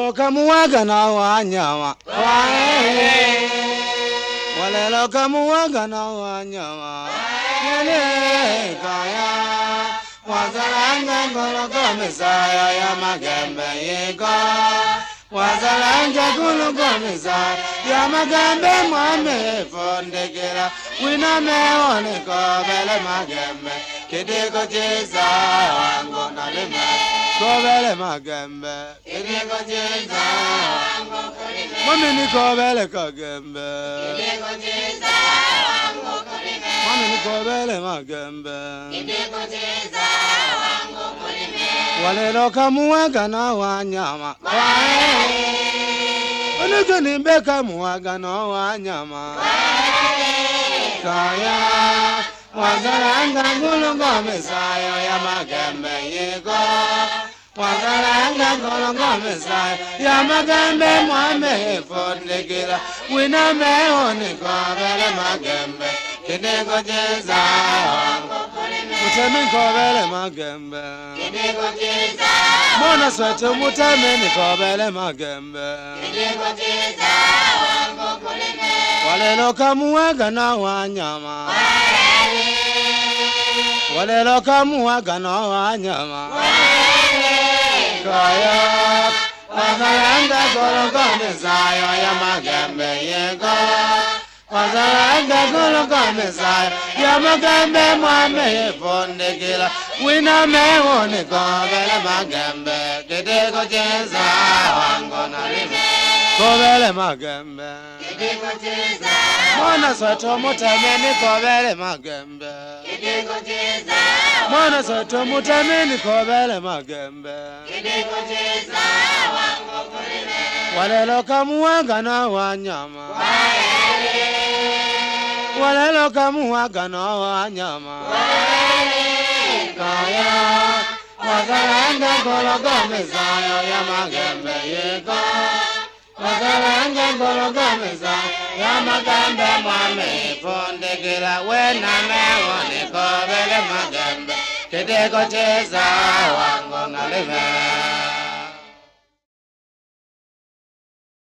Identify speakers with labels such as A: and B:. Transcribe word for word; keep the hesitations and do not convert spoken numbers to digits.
A: Walelo kamuwaga na wanyama Walelo kamuwaga na wanyama Yale kaya Wazalanga ngoloko misaya ya magembe yiko Wazalanga ngoloko misaya ya magembe mwame fondekera Wina meone kobele magembe Kidiko chiza wangu nalime Kobele magembe Kidiko chiza wangu kulime Mami ni kobele kagembe Kidiko chiza wangu kulime Mami ni kobele magembe Kidiko chiza wangu kulime Walelo kamuwaga na wanyama Onugu nimbe kamuwaga na wanyama Kaya Wazalanga ngulungo misayo ya magembe yego Wazalanga ngulungo misayo ya magembe mwame fondekera Wina meone kobele magembe Kidiko chiza wangu kulime Mutemi kobele magembe Kidiko chiza Mona swetu mutemi kobele magembe Kidiko chiza wangu kulime Walelo kamuwaga na wanyama Walelo kamuwaga na wanyama Kaya Wazalanga ngulungo misayo ya magembe yego Wazalanga ngulungo misayo ya magembe mwame fondekera Wina meone kobele magembe Kidiko chiza wangu nalime Kobele magembe Kidiko chiza Mwana sweto mutemeni kobele magembe Kidiko chiza Mwana sweto mutemeni kobele magembe Kidiko chiza wangu kulime Walelo kamuwaga na wanyama Walelo kamuwaga na wanyama Kaya Wazalanga ngulungo misayo ya magembe yego Wazalanga ngulungo misayo ya magembe mwame fondekera Wina meone kobele magembe Kidiko chiza wangu nalime